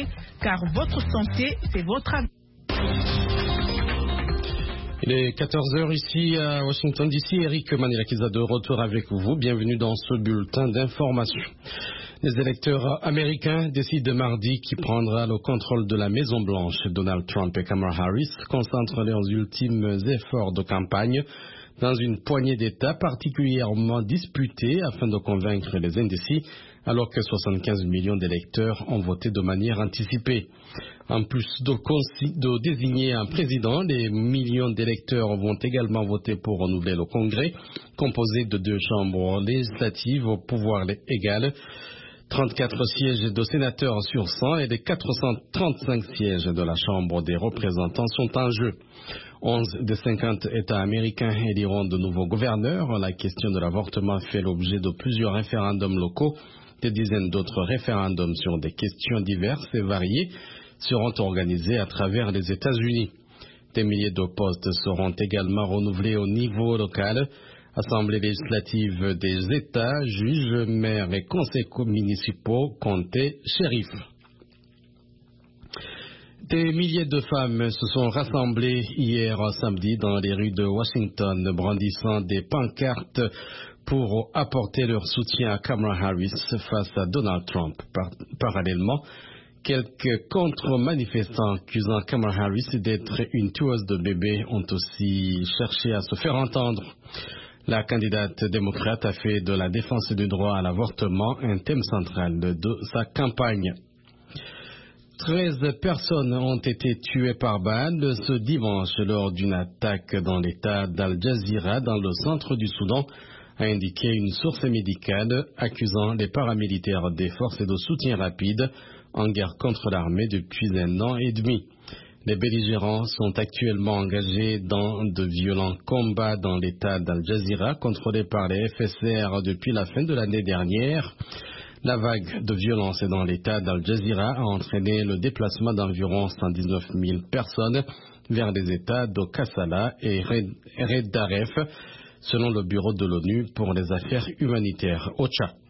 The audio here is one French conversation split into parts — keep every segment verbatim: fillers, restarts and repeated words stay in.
santé, car votre santé, c'est votre avenir. Il est quatorze heures ici à Washington D C. Eric Manilakiza de retour avec vous. Bienvenue dans ce bulletin d'information. Les électeurs américains décident mardi qui prendra le contrôle de la Maison-Blanche. Donald Trump et Kamala Harris concentrent leurs ultimes efforts de campagne dans une poignée d'États particulièrement disputés afin de convaincre les indécis, alors que soixante-quinze millions d'électeurs ont voté de manière anticipée. En plus de, de désigner un président, les millions d'électeurs vont également voter pour renouveler le Congrès, composé de deux chambres législatives au pouvoir égal. trente-quatre sièges de sénateurs sur cent et les quatre cent trente-cinq sièges de la Chambre des représentants sont en jeu. onze des cinquante États américains éliront de nouveaux gouverneurs. La question de l'avortement fait l'objet de plusieurs référendums locaux. Des dizaines d'autres référendums sur des questions diverses et variées seront organisés à travers les États-Unis. Des milliers de postes seront également renouvelés au niveau local. Assemblée législative des États, juges, maires et conseils municipaux, comtés, shérifs. Des milliers de femmes se sont rassemblées hier samedi dans les rues de Washington, brandissant des pancartes pour apporter leur soutien à Kamala Harris face à Donald Trump. Par parallèlement, quelques contre-manifestants accusant Kamala Harris d'être une tueuse de bébés ont aussi cherché à se faire entendre. La candidate démocrate a fait de la défense du droit à l'avortement un thème central de sa campagne. treize personnes ont été tuées par balle ce dimanche lors d'une attaque dans l'état d'Al Jazeera dans le centre du Soudan, a indiqué une source médicale accusant les paramilitaires des forces de soutien rapide en guerre contre l'armée depuis un an et demi. Les belligérants sont actuellement engagés dans de violents combats dans l'état d'Al Jazeera, contrôlé par les F S R depuis la fin de l'année dernière. La vague de violence dans l'état d'Al Jazeera a entraîné le déplacement d'environ cent dix-neuf mille personnes vers les états de Kassala et Red Daref, selon le bureau de l'ONU pour les affaires humanitaires, O C H A.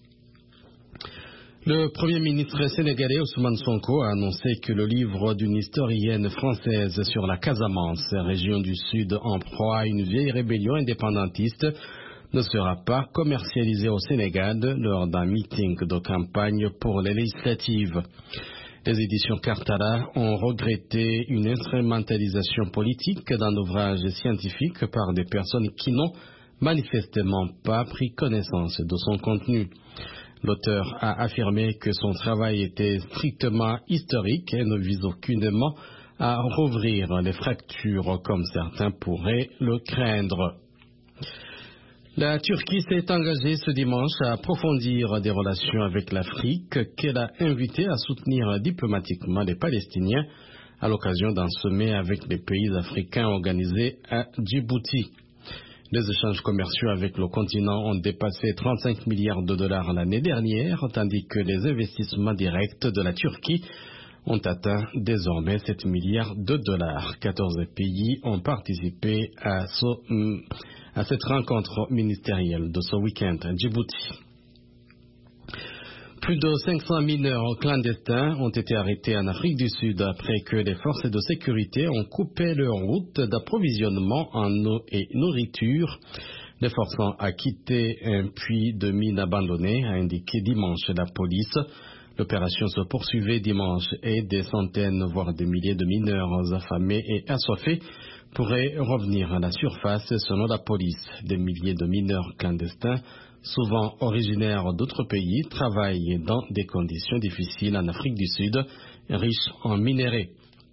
Le Premier ministre sénégalais Ousmane Sonko a annoncé que le livre d'une historienne française sur la Casamance, région du Sud en proie à une vieille rébellion indépendantiste, ne sera pas commercialisé au Sénégal lors d'un meeting de campagne pour les législatives. Les éditions Kartala ont regretté une instrumentalisation politique d'un ouvrage scientifique par des personnes qui n'ont manifestement pas pris connaissance de son contenu. L'auteur a affirmé que son travail était strictement historique et ne vise aucunement à rouvrir les fractures comme certains pourraient le craindre. La Turquie s'est engagée ce dimanche à approfondir des relations avec l'Afrique qu'elle a invité à soutenir diplomatiquement les Palestiniens à l'occasion d'un sommet avec les pays africains organisé à Djibouti. Les échanges commerciaux avec le continent ont dépassé trente-cinq milliards de dollars l'année dernière, tandis que les investissements directs de la Turquie ont atteint désormais sept milliards de dollars. quatorze pays ont participé à, ce, à cette rencontre ministérielle de ce week-end à Djibouti. Plus de cinq cents mineurs clandestins ont été arrêtés en Afrique du Sud après que les forces de sécurité ont coupé leur route d'approvisionnement en eau et nourriture, les forçant à quitter un puits de mine abandonné, a indiqué dimanche la police. L'opération se poursuivait dimanche et des centaines, voire des milliers de mineurs affamés et assoiffés pourraient revenir à la surface selon la police. Des milliers de mineurs clandestins, souvent originaires d'autres pays, travaillent dans des conditions difficiles en Afrique du Sud, riche en minerais.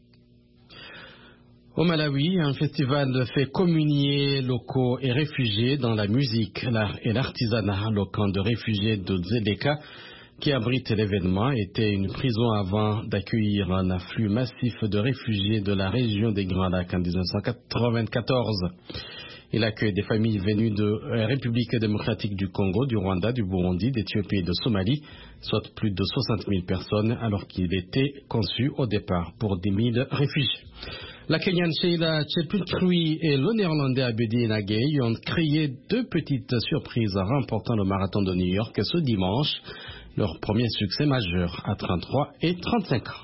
Au Malawi, un festival fait communier locaux et réfugiés dans la musique, l'art et l'artisanat. Le camp de réfugiés de Dzedeka, qui abrite l'événement, était une prison avant d'accueillir un afflux massif de réfugiés de la région des Grands Lacs en mille neuf cent quatre-vingt-quatorze. Il accueille des familles venues de la République démocratique du Congo, du Rwanda, du Burundi, d'Éthiopie et de Somalie, soit plus de soixante mille personnes, alors qu'il était conçu au départ pour dix mille réfugiés. La Kenyane Sheila Cheputui et le Néerlandais Abedi Nagay ont créé deux petites surprises en remportant le marathon de New York ce dimanche. leur premier succès majeur à trente-trois et trente-cinq ans.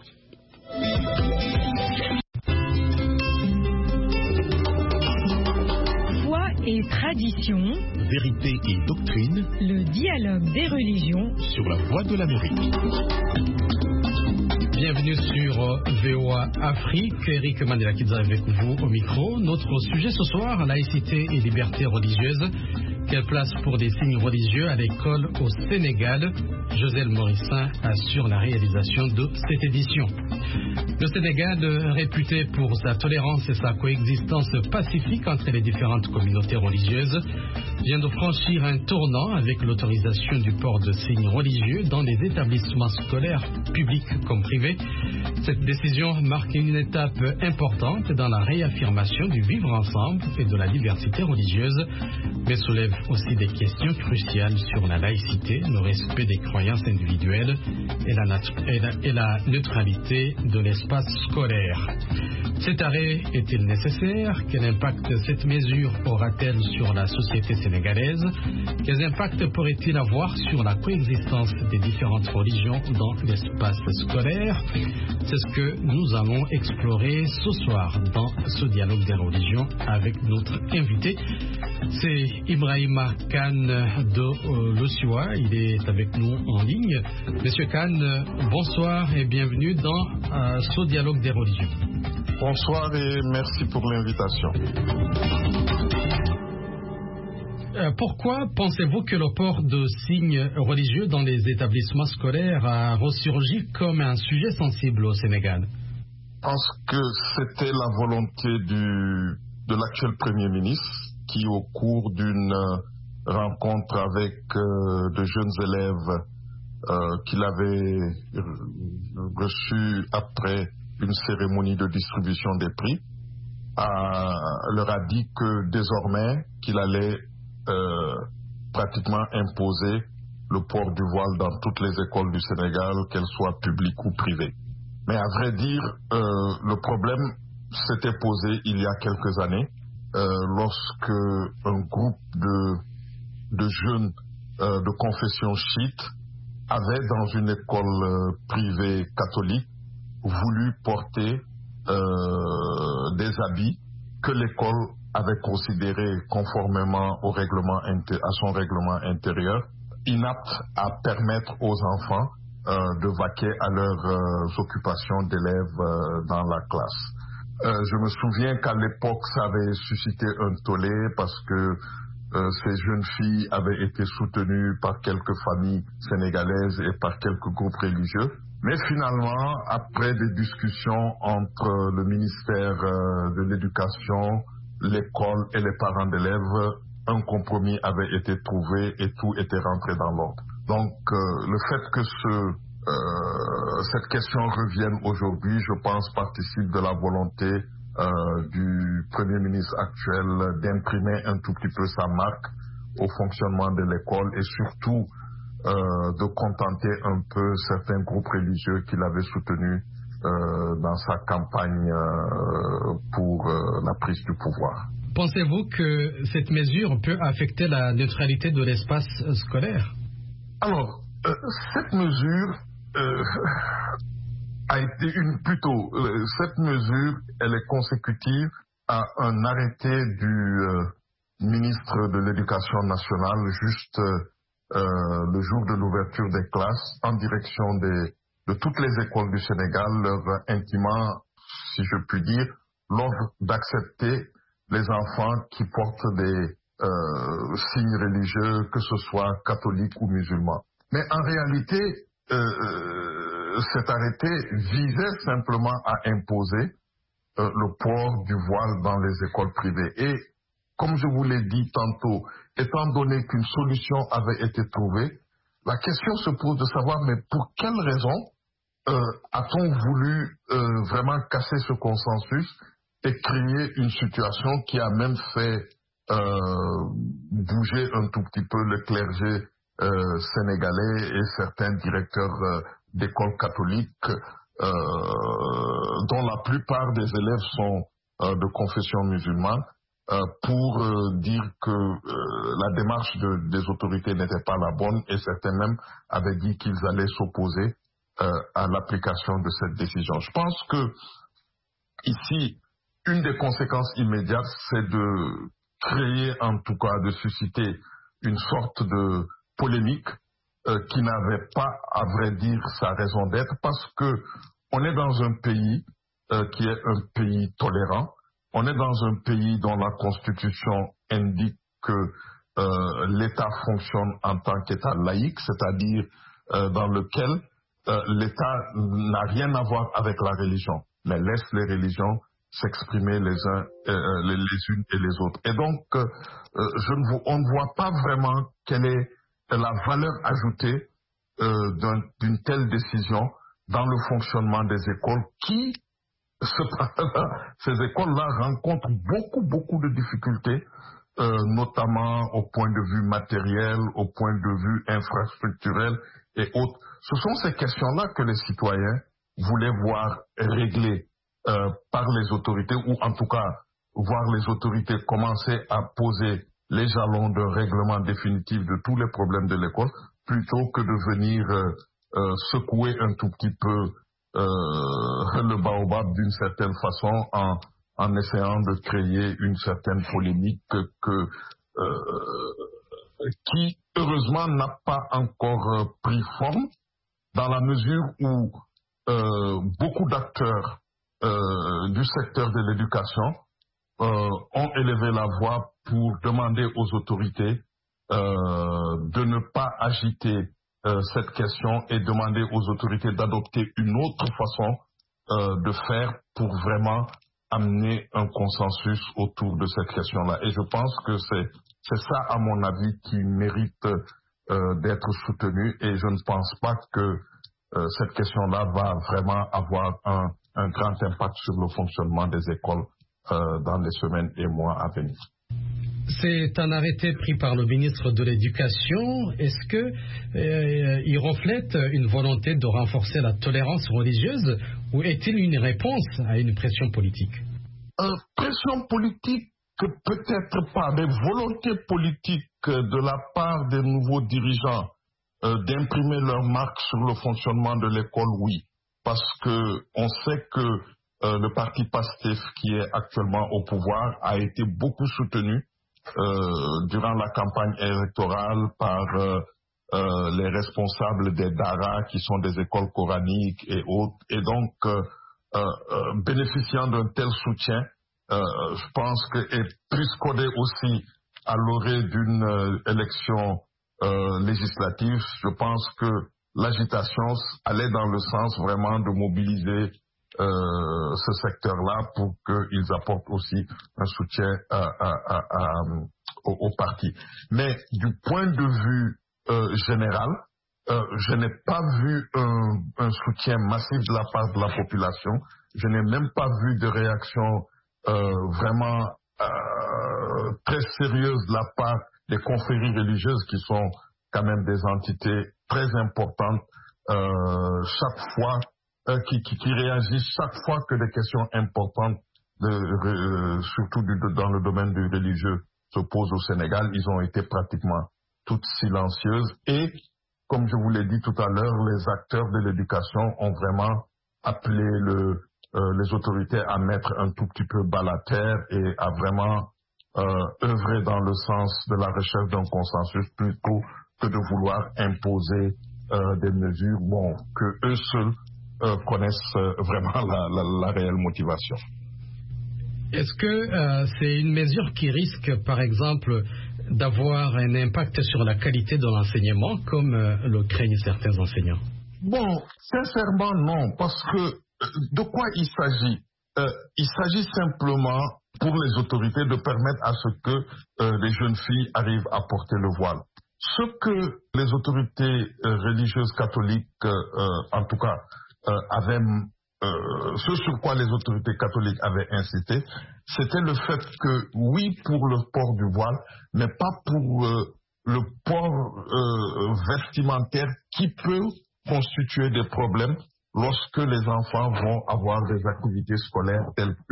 Foi et tradition, vérité et doctrine, le dialogue des religions sur la Voix de l'Amérique. Bienvenue sur V O A Afrique. Eric Mandela-Kidza avec vous au micro. Notre sujet ce soir, laïcité et liberté religieuse. Quelle place pour des signes religieux à l'école au Sénégal? Joselle Morissin assure la réalisation de cette édition. Le Sénégal, réputé pour sa tolérance et sa coexistence pacifique entre les différentes communautés religieuses, vient de franchir un tournant avec l'autorisation du port de signes religieux dans les établissements scolaires, publics comme privés. Cette décision marque une étape importante dans la réaffirmation du vivre ensemble et de la diversité religieuse, mais soulève aussi des questions cruciales sur la laïcité, le respect des croyances individuelles et la, et la, et la neutralité de l'espace scolaire. Cet arrêt est-il nécessaire? Quel impact cette mesure aura-t-elle sur la société sénégalaise? Quels impacts pourrait-il avoir sur la coexistence des différentes religions dans l'espace scolaire? C'est ce que nous allons explorer ce soir dans ce dialogue des religions avec notre invité. C'est Ibrahima Kane de euh, l'Ossioa. Il est avec nous en ligne. Monsieur Kane, bonsoir et bienvenue dans euh, ce dialogue des religions. Bonsoir et merci pour l'invitation. Euh, pourquoi pensez-vous que le port de signes religieux dans les établissements scolaires a ressurgi comme un sujet sensible au Sénégal? Je pense que c'était la volonté du, de l'actuel Premier ministre qui, au cours d'une rencontre avec euh, de jeunes élèves euh, qu'il avait reçus après une cérémonie de distribution des prix, a, leur a dit que désormais qu'il allait euh, pratiquement imposer le port du voile dans toutes les écoles du Sénégal, qu'elles soient publiques ou privées. Mais à vrai dire, euh, le problème s'était posé il y a quelques années, euh, lorsque un groupe de, de jeunes euh, de confession chiite avait dans une école euh, privée catholique voulu porter euh, des habits que l'école avait considérés conformément au règlement inter- à son règlement intérieur, inaptes à permettre aux enfants euh, de vaquer à leurs euh, occupations d'élèves euh, dans la classe. Euh, je me souviens qu'à l'époque, ça avait suscité un tollé parce que euh, ces jeunes filles avaient été soutenues par quelques familles sénégalaises et par quelques groupes religieux. Mais finalement, après des discussions entre le ministère de l'Éducation, l'école et les parents d'élèves, un compromis avait été trouvé et tout était rentré dans l'ordre. Donc, euh, le fait que ce, euh, cette question revienne aujourd'hui, je pense, participe de la volonté euh, du Premier ministre actuel d'imprimer un tout petit peu sa marque au fonctionnement de l'école et surtout Euh, de contenter un peu certains groupes religieux qu'il avait soutenus euh, dans sa campagne euh, pour euh, la prise du pouvoir. Pensez-vous que cette mesure peut affecter la neutralité de l'espace scolaire? Alors, euh, cette mesure euh, a été une plutôt euh, cette mesure, elle est consécutive à un arrêté du euh, ministre de l'Éducation nationale juste euh, Euh, le jour de l'ouverture des classes en direction des, de toutes les écoles du Sénégal, leur intimant, si je puis dire, l'ordre d'accepter les enfants qui portent des euh, signes religieux, que ce soit catholiques ou musulmans. Mais en réalité, euh, cet arrêté visait simplement à imposer euh, le port du voile dans les écoles privées. Et comme je vous l'ai dit tantôt, étant donné qu'une solution avait été trouvée, la question se pose de savoir, mais pour quelle raison euh, a-t-on voulu euh, vraiment casser ce consensus et créer une situation qui a même fait euh, bouger un tout petit peu le clergé euh, sénégalais et certains directeurs euh, d'écoles catholiques euh, dont la plupart des élèves sont euh, de confession musulmane, euh, pour euh, dire que euh, la démarche de, des autorités n'était pas la bonne et certains même avaient dit qu'ils allaient s'opposer euh, à l'application de cette décision. Je pense que ici, une des conséquences immédiates, c'est de créer, en tout cas, de susciter une sorte de polémique euh, qui n'avait pas, à vrai dire, sa raison d'être, parce que on est dans un pays euh, qui est un pays tolérant. On est dans un pays dont la Constitution indique que euh, l'État fonctionne en tant qu'État laïque, c'est-à-dire euh, dans lequel euh, l'État n'a rien à voir avec la religion, mais laisse les religions s'exprimer les uns, euh, les, les unes et les autres. Et donc, euh, je ne vois, on ne voit pas vraiment quelle est la valeur ajoutée euh, d'un, d'une telle décision dans le fonctionnement des écoles qui, cependant, ces écoles-là rencontrent beaucoup, beaucoup de difficultés, euh, notamment au point de vue matériel, au point de vue infrastructurel et autres. Ce sont ces questions-là que les citoyens voulaient voir réglées euh, par les autorités, ou en tout cas voir les autorités commencer à poser les jalons de règlement définitif de tous les problèmes de l'école, plutôt que de venir euh, euh, secouer un tout petit peu Euh, le baobab d'une certaine façon en, en essayant de créer une certaine polémique que, que, euh, qui heureusement n'a pas encore euh, pris forme, dans la mesure où euh, beaucoup d'acteurs euh, du secteur de l'éducation euh, ont élevé la voix pour demander aux autorités euh, de ne pas agiter Euh, cette question et demander aux autorités d'adopter une autre façon euh, de faire pour vraiment amener un consensus autour de cette question-là. Et je pense que c'est, c'est ça, à mon avis, qui mérite euh, d'être soutenu, et je ne pense pas que euh, cette question-là va vraiment avoir un, un grand impact sur le fonctionnement des écoles euh, dans les semaines et mois à venir. C'est un arrêté pris par le ministre de l'Éducation. Est-ce que euh, il reflète une volonté de renforcer la tolérance religieuse, ou est-il une réponse à une pression politique? euh, Pression politique, peut-être pas, mais volonté politique de la part des nouveaux dirigeants euh, d'imprimer leur marque sur le fonctionnement de l'école, oui. Parce que on sait que euh, le parti PASTEF, qui est actuellement au pouvoir, a été beaucoup soutenu Euh, durant la campagne électorale par euh, euh, les responsables des Dara, qui sont des écoles coraniques et autres, et donc euh, euh, bénéficiant d'un tel soutien, euh, je pense que, et plus codé aussi à l'orée d'une euh, élection euh, législative, je pense que l'agitation allait dans le sens vraiment de mobiliser Euh, ce secteur-là pour qu'ils apportent aussi un soutien à, à, à, à, au, au parti. Mais du point de vue euh, général, euh, je n'ai pas vu un, un soutien massif de la part de la population. Je n'ai même pas vu de réaction euh, vraiment euh, très sérieuse de la part des confréries religieuses, qui sont quand même des entités très importantes euh, chaque fois Euh, qui, qui, qui réagissent chaque fois que des questions importantes, de, euh, surtout du, de, dans le domaine du religieux, se posent au Sénégal. Ils ont été pratiquement toutes silencieuses. Et, comme je vous l'ai dit tout à l'heure, les acteurs de l'éducation ont vraiment appelé le, euh, les autorités à mettre un tout petit peu bas la terre et à vraiment euh, œuvrer dans le sens de la recherche d'un consensus, plutôt que de vouloir imposer euh, des mesures, bon, que eux seuls Euh, connaissent euh, vraiment la, la, la réelle motivation. Est-ce que euh, c'est une mesure qui risque, par exemple, d'avoir un impact sur la qualité de l'enseignement, comme euh, le craignent certains enseignants? Bon, sincèrement, non, parce que de quoi il s'agit? euh, Il s'agit simplement, pour les autorités, de permettre à ce que euh, les jeunes filles arrivent à porter le voile. Ce que les autorités euh, religieuses catholiques, euh, euh, en tout cas, Euh, avait, euh, ce sur quoi les autorités catholiques avaient incité, c'était le fait que, oui, pour le port du voile, mais pas pour euh, le port euh, vestimentaire qui peut constituer des problèmes lorsque les enfants vont avoir des activités scolaires telles que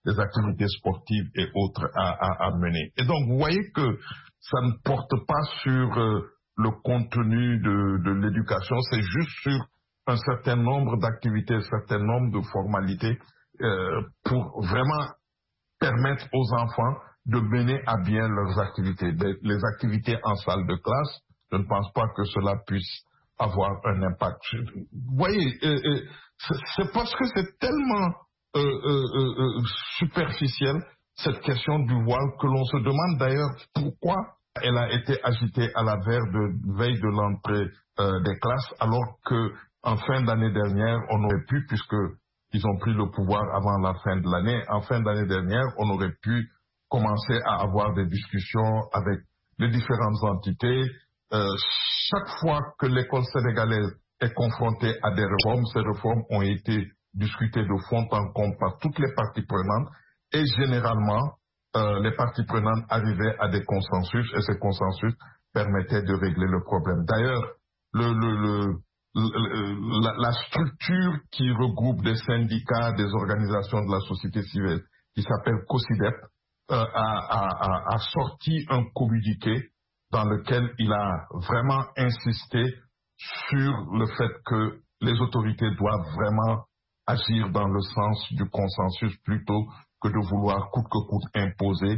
des activités sportives et autres à, à, à mener. Et donc, vous voyez que ça ne porte pas sur euh, le contenu de, de l'éducation, c'est juste sur un certain nombre d'activités, un certain nombre de formalités euh, pour vraiment permettre aux enfants de mener à bien leurs activités. Les, les activités en salle de classe, je ne pense pas que cela puisse avoir un impact. Vous voyez, euh, euh, c'est parce que c'est tellement euh, euh, euh, superficiel, cette question du voile, que l'on se demande d'ailleurs pourquoi elle a été agitée à la veille de, veille de l'entrée euh, des classes, alors que en fin d'année dernière, on aurait pu, puisque ils ont pris le pouvoir avant la fin de l'année, en fin d'année dernière, on aurait pu commencer à avoir des discussions avec les différentes entités. Euh, chaque fois que l'école sénégalaise est confrontée à des réformes, ces réformes ont été discutées de fond en comble par toutes les parties prenantes et généralement, euh, les parties prenantes arrivaient à des consensus et ces consensus permettaient de régler le problème. D'ailleurs, le, le, le, le, la, la structure qui regroupe des syndicats, des organisations de la société civile, qui s'appelle COSIDEP, euh, a, a, a, a sorti un communiqué dans lequel il a vraiment insisté sur le fait que les autorités doivent vraiment agir dans le sens du consensus plutôt que de vouloir coûte que coûte imposer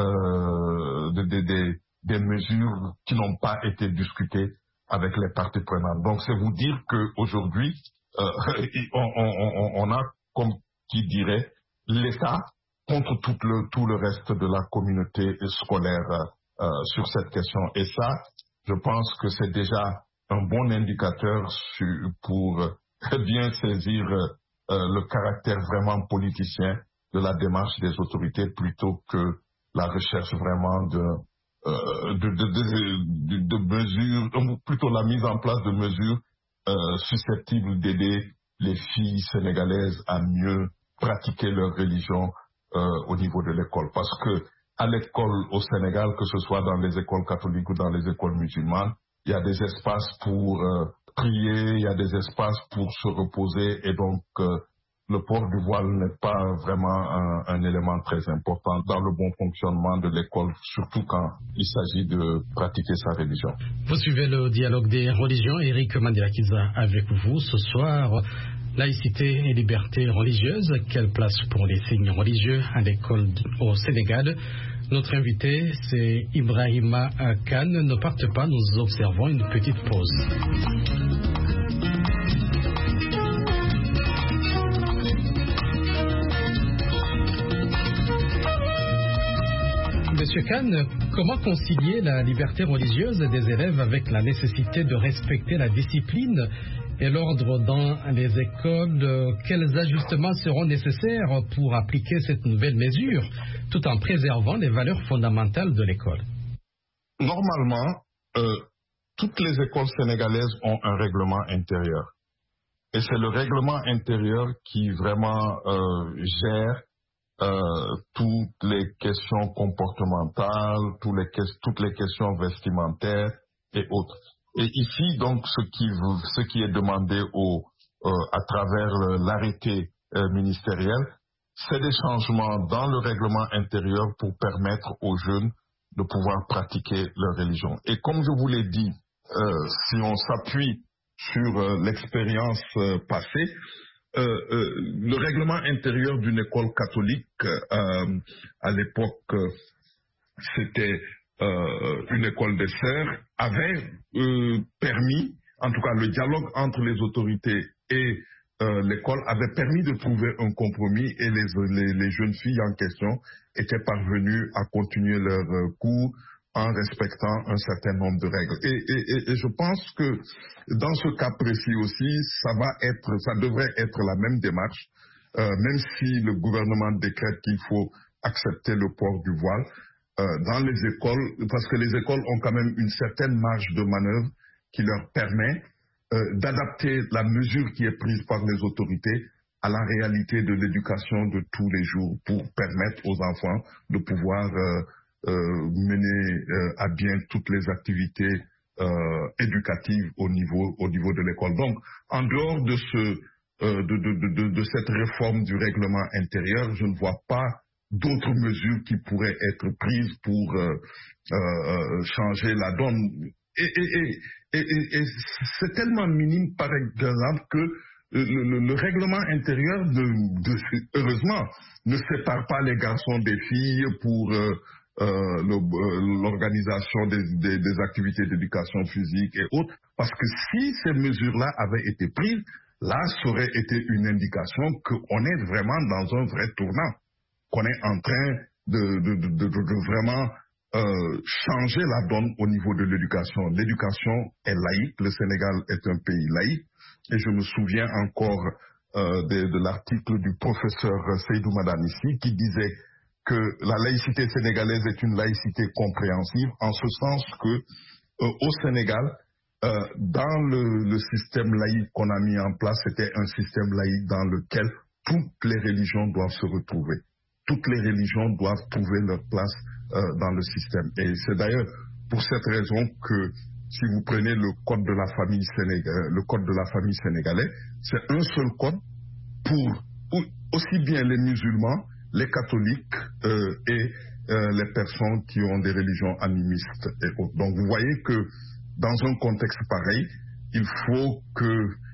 euh, des, des, des, des mesures qui n'ont pas été discutées avec les parties prenantes. Donc c'est vous dire qu'aujourd'hui, euh, on, on, on a, comme qui dirait, l'État contre tout le, tout le reste de la communauté scolaire euh, sur cette question. Et ça, je pense que c'est déjà un bon indicateur sur, pour bien saisir euh, le caractère vraiment politicien de la démarche des autorités plutôt que la recherche vraiment de, euh, de, de, de, de, de mesures, plutôt la mise en place de mesures euh, susceptibles d'aider les filles sénégalaises à mieux pratiquer leur religion euh, au niveau de l'école. Parce que à l'école au Sénégal, que ce soit dans les écoles catholiques ou dans les écoles musulmanes, il y a des espaces pour euh, prier, il y a des espaces pour se reposer et donc euh, le port du voile n'est pas vraiment un, un élément très important dans le bon fonctionnement de l'école, surtout quand il s'agit de pratiquer sa religion. Vous suivez le dialogue des religions. Eric Mandelakiza avec vous ce soir. Laïcité et liberté religieuse, quelle place pour les signes religieux à l'école au Sénégal? Notre invité, c'est Ibrahima Kane. Ne partez pas, nous observons une petite pause. Monsieur Kane, comment concilier la liberté religieuse des élèves avec la nécessité de respecter la discipline et l'ordre dans les écoles? Quels ajustements seront nécessaires pour appliquer cette nouvelle mesure tout en préservant les valeurs fondamentales de l'école? Normalement, euh, toutes les écoles sénégalaises ont un règlement intérieur. Et c'est le règlement intérieur qui vraiment euh, gère euh, toutes les questions comportementales, tous les, toutes les questions vestimentaires et autres. Et ici, donc, ce qui, ce qui est demandé au, euh, à travers l'arrêté euh, ministériel, c'est des changements dans le règlement intérieur pour permettre aux jeunes de pouvoir pratiquer leur religion. Et comme je vous l'ai dit, euh, si on s'appuie sur euh, l'expérience euh, passée, euh, euh, le règlement intérieur d'une école catholique, euh, à l'époque, euh, c'était euh, une école des sœurs, avait euh, permis, en tout cas le dialogue entre les autorités et euh, l'école avait permis de trouver un compromis et les, les, les jeunes filles en question étaient parvenues à continuer leur euh, cours en respectant un certain nombre de règles. Et, et, et, et je pense que dans ce cas précis aussi, ça va être, ça devrait être la même démarche, euh, même si le gouvernement décrète qu'il faut accepter le port du voile, euh, dans les écoles, parce que les écoles ont quand même une certaine marge de manœuvre qui leur permet euh, d'adapter la mesure qui est prise par les autorités à la réalité de l'éducation de tous les jours pour permettre aux enfants de pouvoir euh, Euh, mener euh, à bien toutes les activités euh, éducatives au niveau, au niveau de l'école. Donc, en dehors de ce euh, de, de, de, de cette réforme du règlement intérieur, je ne vois pas d'autres mesures qui pourraient être prises pour euh, euh, changer la donne. Et, et, et, et, et, et c'est tellement minime, par exemple, que le, le, le règlement intérieur, de, de, heureusement, ne sépare pas les garçons des filles pour euh, euh, le, l'organisation des, des, des activités d'éducation physique et autres, parce que si ces mesures-là avaient été prises, là, ça aurait été une indication qu'on est vraiment dans un vrai tournant, qu'on est en train de, de, de, de, de vraiment euh, changer la donne au niveau de l'éducation. L'éducation est laïque, le Sénégal est un pays laïque, et je me souviens encore euh, de, de l'article du professeur Seydou Madanissi qui disait que la laïcité sénégalaise est une laïcité compréhensive, en ce sens que euh, au Sénégal, Euh, dans le, le système laïque qu'on a mis en place, c'était un système laïque dans lequel toutes les religions doivent se retrouver. Toutes les religions doivent trouver leur place euh, dans le système. Et c'est d'ailleurs pour cette raison que si vous prenez le code de la famille sénégalaise, le code de la famille sénégalais, c'est un seul code pour aussi bien les musulmans, les catholiques euh, et euh, les personnes qui ont des religions animistes et autres. Donc vous voyez que dans un contexte pareil, il faut que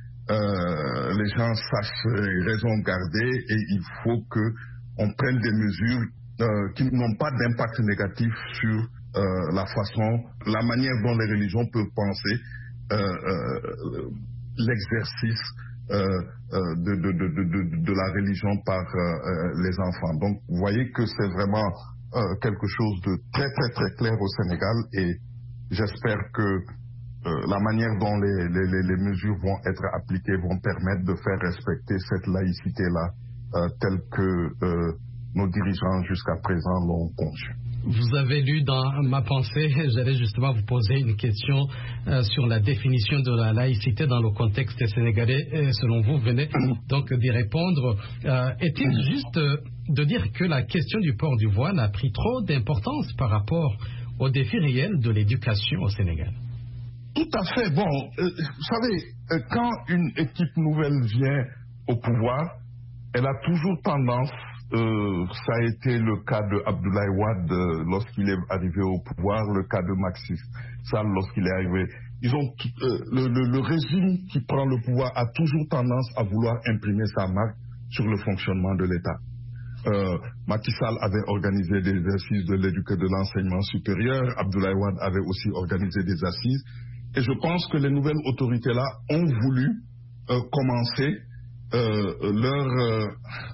euh, les gens sachent raison garder et il faut qu'on prenne des mesures euh, qui n'ont pas d'impact négatif sur euh, la façon, la manière dont les religions peuvent penser euh, euh, l'exercice euh, euh, de, de, de, de, de la religion par euh, les enfants. Donc vous voyez que c'est vraiment euh, quelque chose de très très très clair au Sénégal et j'espère que euh, la manière dont les, les, les mesures vont être appliquées vont permettre de faire respecter cette laïcité-là euh, telle que euh, nos dirigeants jusqu'à présent l'ont conçue. Vous avez lu dans ma pensée, j'allais justement vous poser une question euh, sur la définition de la laïcité dans le contexte sénégalais. Et selon vous, vous venez donc d'y répondre. Euh, est-il juste euh, de dire que la question du port du voile a pris trop d'importance par rapport aux défis réels de l'éducation au Sénégal? Tout à fait. Bon, euh, vous savez, euh, quand une équipe nouvelle vient au pouvoir, elle a toujours tendance, euh, ça a été le cas de Abdoulaye Wade euh, lorsqu'il est arrivé au pouvoir, le cas de Macky Sall lorsqu'il est arrivé. Ils ont euh, le, le, le régime qui prend le pouvoir a toujours tendance à vouloir imprimer sa marque sur le fonctionnement de l'État. Euh, Macky Sall avait organisé des assises de l'éducation de l'enseignement supérieur, Abdoulaye Wade avait aussi organisé des assises. Et je pense que les nouvelles autorités-là ont voulu euh, commencer euh, leur, euh,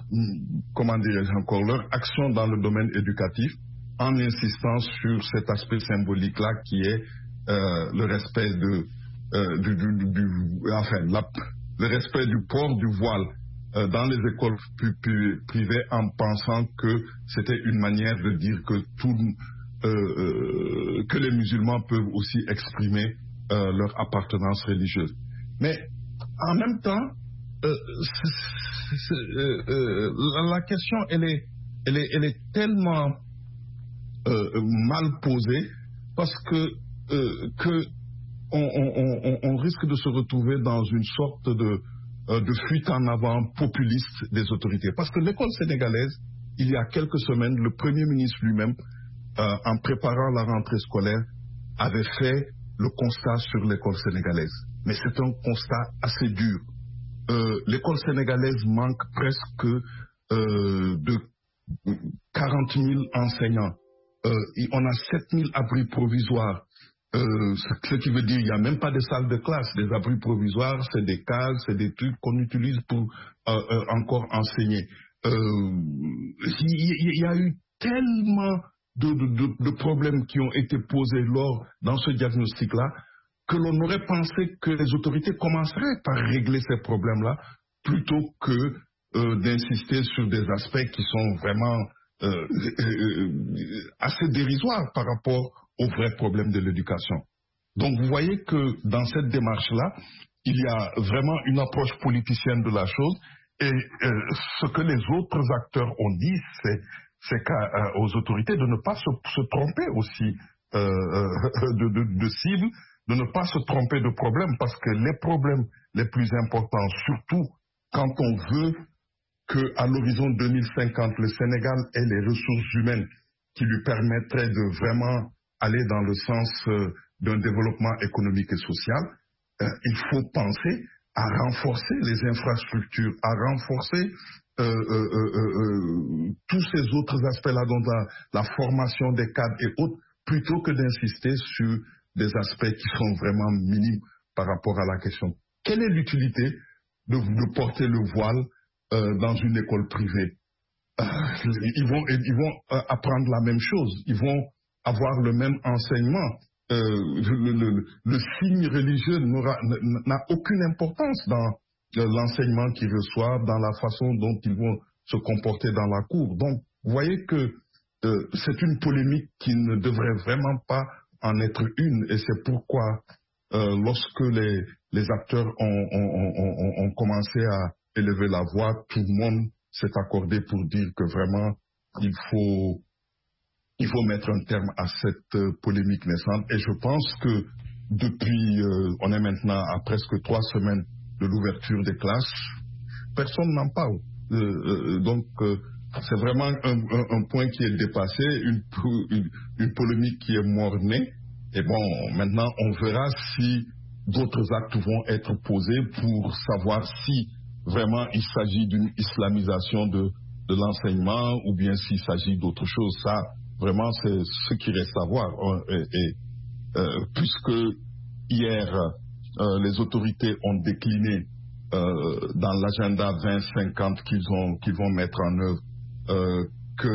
comment dirais-je encore, leur action dans le domaine éducatif en insistant sur cet aspect symbolique-là qui est euh, le respect de, euh, du, du, du, enfin, la, le respect du port du voile euh, dans les écoles pu, pu, privées en pensant que c'était une manière de dire que tout, euh, euh, que les musulmans peuvent aussi exprimer Euh, leur appartenance religieuse. Mais en même temps, euh, c'est, c'est, euh, euh, la, la question, elle est, elle est, elle est tellement euh, mal posée parce que, euh, que on, on, on, on risque de se retrouver dans une sorte de, euh, de fuite en avant populiste des autorités. Parce que l'école sénégalaise, il y a quelques semaines, le Premier ministre lui-même, euh, en préparant la rentrée scolaire, avait fait le constat sur l'école sénégalaise. Mais c'est un constat assez dur. Euh, l'école sénégalaise manque presque euh, de quarante mille enseignants. Euh, on a sept mille abris provisoires. Euh, ce qui veut dire qu'il n'y a même pas de salle de classe. Les abris provisoires, c'est des cases, c'est des trucs qu'on utilise pour euh, euh, encore enseigner. Il euh, y, y a eu tellement De, de, de problèmes qui ont été posés lors dans ce diagnostic-là, que l'on aurait pensé que les autorités commenceraient par régler ces problèmes-là, plutôt que euh, d'insister sur des aspects qui sont vraiment euh, euh, assez dérisoires par rapport aux vrais problèmes de l'éducation. Donc vous voyez que dans cette démarche-là, il y a vraiment une approche politicienne de la chose, et euh, ce que les autres acteurs ont dit, c'est c'est qu'aux autorités de ne pas se, se tromper aussi euh, de, de, de cible, de ne pas se tromper de problème, parce que les problèmes les plus importants, surtout quand on veut qu'à l'horizon deux mille cinquante, le Sénégal ait les ressources humaines qui lui permettraient de vraiment aller dans le sens euh, d'un développement économique et social, euh, il faut penser à renforcer les infrastructures, à renforcer euh, euh, euh, euh, tous ces autres aspects-là, dont la, la formation des cadres et autres, plutôt que d'insister sur des aspects qui sont vraiment minimes par rapport à la question. Quelle est l'utilité de, de porter le voile euh, dans une école privée? euh, Ils vont, ils vont euh, apprendre la même chose, ils vont avoir le même enseignement. Euh, le, le, le signe religieux n'a aucune importance dans euh, l'enseignement qu'ils reçoivent, dans la façon dont ils vont se comporter dans la cour. Donc, vous voyez que euh, c'est une polémique qui ne devrait vraiment pas en être une, et c'est pourquoi euh, lorsque les, les acteurs ont, ont, ont, ont commencé à élever la voix, tout le monde s'est accordé pour dire que vraiment il faut Il faut mettre un terme à cette euh, polémique naissante. Et je pense que depuis, euh, on est maintenant à presque trois semaines de l'ouverture des classes, personne n'en parle. Euh, euh, donc, euh, c'est vraiment un, un, un point qui est dépassé, une, une, une polémique qui est mornée. Et bon, maintenant, on verra si d'autres actes vont être posés pour savoir si vraiment il s'agit d'une islamisation de, de l'enseignement ou bien s'il s'agit d'autre chose. Ça, vraiment, c'est ce qui reste à voir. Et, et euh, puisque hier, euh, les autorités ont décliné euh, dans l'agenda vingt cinquante qu'ils ont, qu'ils vont mettre en œuvre, euh, que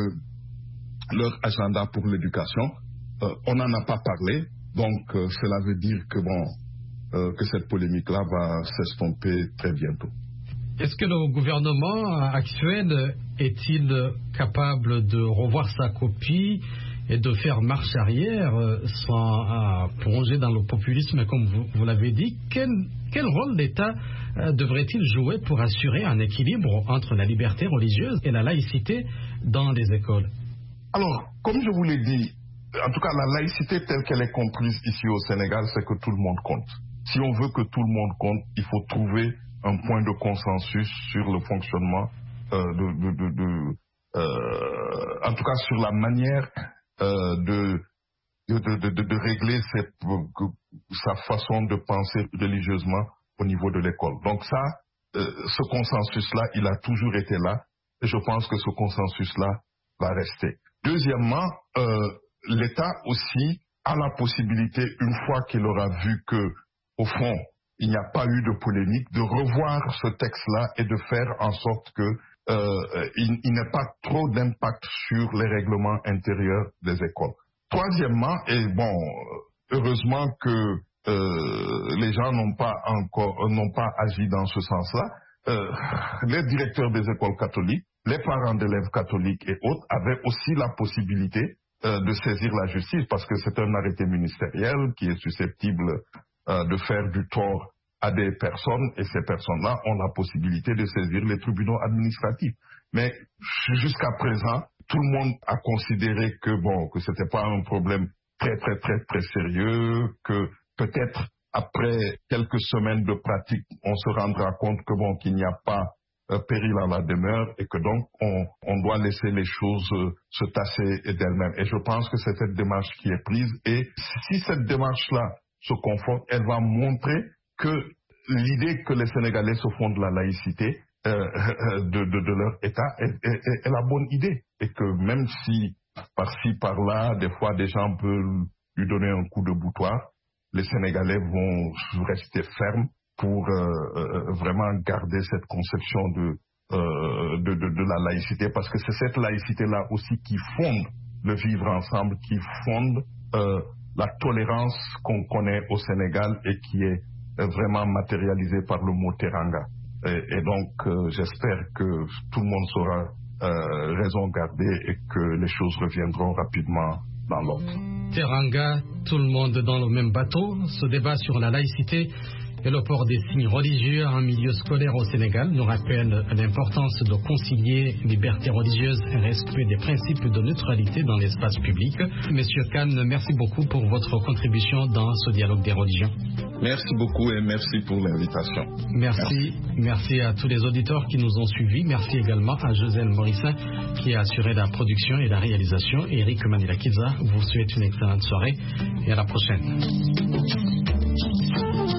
leur agenda pour l'éducation, euh, on n'en a pas parlé. Donc, euh, cela veut dire que, bon, euh, que cette polémique-là va s'estomper très bientôt. Est-ce que le gouvernement actuel est-il capable de revoir sa copie et de faire marche arrière sans euh, plonger dans le populisme comme vous, vous l'avez dit? Quel, quel rôle l'État euh, devrait-il jouer pour assurer un équilibre entre la liberté religieuse et la laïcité dans les écoles? Alors, comme je vous l'ai dit, en tout cas la laïcité telle qu'elle est comprise ici au Sénégal, c'est que tout le monde compte. Si on veut que tout le monde compte, il faut trouver un point de consensus sur le fonctionnement, euh, de, de, de, de euh, en tout cas sur la manière euh, de, de, de, de, de régler ses, sa façon de penser religieusement au niveau de l'école. Donc ça, euh, ce consensus-là, il a toujours été là, et je pense que ce consensus-là va rester. Deuxièmement, euh, l'État aussi a la possibilité, une fois qu'il aura vu que, au fond, il n'y a pas eu de polémique, de revoir ce texte-là et de faire en sorte que euh, il, il n'ait pas trop d'impact sur les règlements intérieurs des écoles. Troisièmement, et bon, heureusement que euh, les gens n'ont pas encore n'ont pas agi dans ce sens-là, euh, les directeurs des écoles catholiques, les parents d'élèves catholiques et autres avaient aussi la possibilité euh, de saisir la justice, parce que c'est un arrêté ministériel qui est susceptible Euh, de faire du tort à des personnes, et ces personnes-là ont la possibilité de saisir les tribunaux administratifs. Mais jusqu'à présent, tout le monde a considéré que bon, que c'était pas un problème très très très très sérieux, que peut-être après quelques semaines de pratique, on se rendra compte que bon, qu'il n'y a pas euh, péril à la demeure, et que donc on, on doit laisser les choses euh, se tasser d'elles-mêmes. Et je pense que c'est cette démarche qui est prise, et si cette démarche-là se conforte, elle va montrer que l'idée que les Sénégalais se font de la laïcité euh, de, de, de leur État est, est, est la bonne idée. Et que même si par-ci, par-là, des fois des gens peuvent lui donner un coup de boutoir, les Sénégalais vont rester fermes pour euh, euh, vraiment garder cette conception de, euh, de, de, de la laïcité, parce que c'est cette laïcité-là aussi qui fonde le vivre ensemble, qui fonde euh, la tolérance qu'on connaît au Sénégal et qui est vraiment matérialisée par le mot teranga. Et, et donc, euh, j'espère que tout le monde saura euh, raison garder et que les choses reviendront rapidement dans l'ordre. Teranga, tout le monde dans le même bateau. Ce débat sur la laïcité Et le port des signes religieux en milieu scolaire au Sénégal nous rappelle l'importance de concilier liberté religieuse et respect des principes de neutralité dans l'espace public. Monsieur Kane, merci beaucoup pour votre contribution dans ce dialogue des religions. Merci beaucoup et merci pour l'invitation. Merci. Merci à tous les auditeurs qui nous ont suivis. Merci également à Josène Morissin qui a assuré la production et la réalisation. Et Eric Manila-Kiza vous souhaite une excellente soirée et à la prochaine.